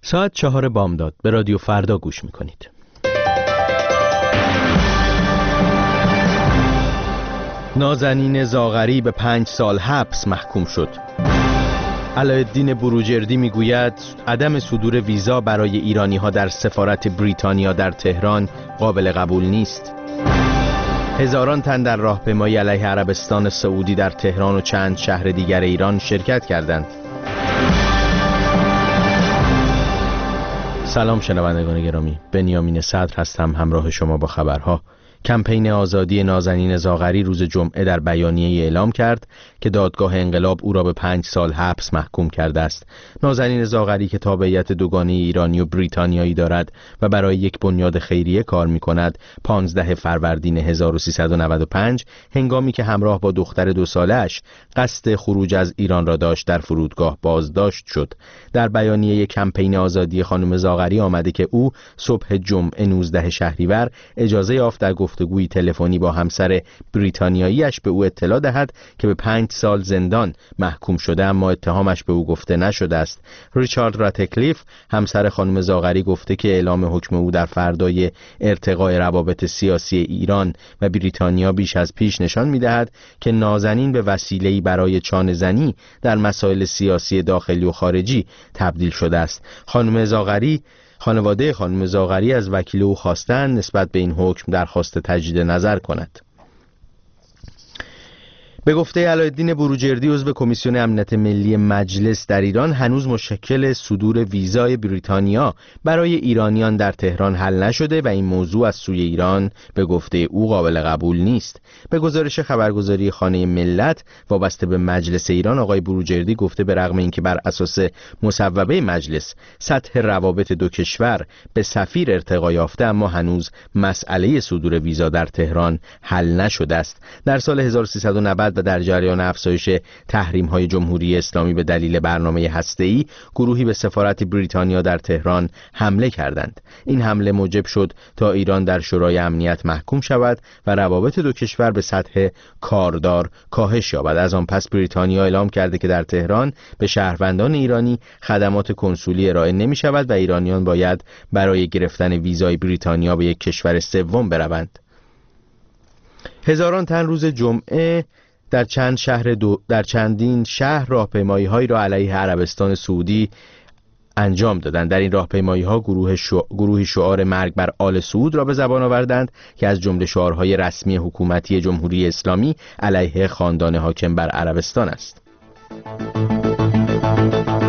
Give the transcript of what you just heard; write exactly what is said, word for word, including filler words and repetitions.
ساعت چهار بامداد به رادیو فردا گوش میکنید. نازنین زاغری به پنج سال حبس محکوم شد. علایالدین بروجردی میگوید عدم صدور ویزا برای ایرانی ها در سفارت بریتانیا در تهران قابل قبول نیست. هزاران تن در راهپیمایی علیه عربستان سعودی در تهران و چند شهر دیگر ایران شرکت کردند. سلام شنوندگان گرامی، بنیامین صدر هستم، همراه شما با خبرها. کمپین آزادی نازنین زاغری روز جمعه در بیانیه اعلام کرد که دادگاه انقلاب او را به پنج سال حبس محکوم کرده است. نازنین زاغری که تابعیت دوگانه ایرانی و بریتانیایی دارد و برای یک بنیاد خیریه کار می کند، پانزده فروردین هزار و سیصد و نود و پنج هنگامی که همراه با دختر دو ساله‌اش قصد خروج از ایران را داشت در فرودگاه بازداشت شد. در بیانیه کمپین آزادی خانم زاغری آمده که او صبح جمعه نوزده شهریور اجازه یافت در گفتگوی تلفنی با همسر بریتانیاییش به او اطلاع دهد که به پنج سال زندان محکوم شده، اما اتهامش به او گفته نشده است. ریچارد راتکلیف همسر خانم زاغری گفته که اعلام حکم او در فردای ارتقای روابط سیاسی ایران و بریتانیا بیش از پیش نشان می‌دهد که نازنین به وسیله‌ای برای چانه زنی در مسائل سیاسی داخلی و خارجی تبدیل شده است. خانم زاغری خانواده خانم زاغری از وکیل او خواستند نسبت به این حکم درخواست تجدید نظر کند. به گفته علایالدین بروجردی عضو کمیسیون امنیت ملی مجلس در ایران، هنوز مشکل صدور ویزای بریتانیا برای ایرانیان در تهران حل نشده و این موضوع از سوی ایران به گفته او قابل قبول نیست. به گزارش خبرگزاری خانه ملت وابسته به مجلس ایران، آقای بروجردی گفته به رغم اینکه بر اساس مصوبه مجلس سطح روابط دو کشور به سفیر ارتقا یافته، اما هنوز مسئله صدور ویزا در تهران حل نشده است. در سال هزار و سیصد و نود و در جریان افزایش تحریم‌های جمهوری اسلامی به دلیل برنامه هسته‌ای، گروهی به سفارت بریتانیا در تهران حمله کردند. این حمله موجب شد تا ایران در شورای امنیت محکوم شود و روابط دو کشور به سطح کاردار کاهش یابد. از آن پس بریتانیا اعلام کرده که در تهران به شهروندان ایرانی خدمات کنسولی ارائه نمی‌شود و ایرانیان باید برای گرفتن ویزای بریتانیا به یک کشور سوم بروند. هزاران تن روز جمعه در چند شهر دو در چندین شهر راهپیمایی‌هایی را علیه عربستان سعودی انجام دادند. در این راهپیمایی‌ها گروه شو... گروهی شعار مرگ بر آل سعود را به زبان آوردند که از جمله شعارهای رسمی حکومتی جمهوری اسلامی علیه خاندان حاکم بر عربستان است.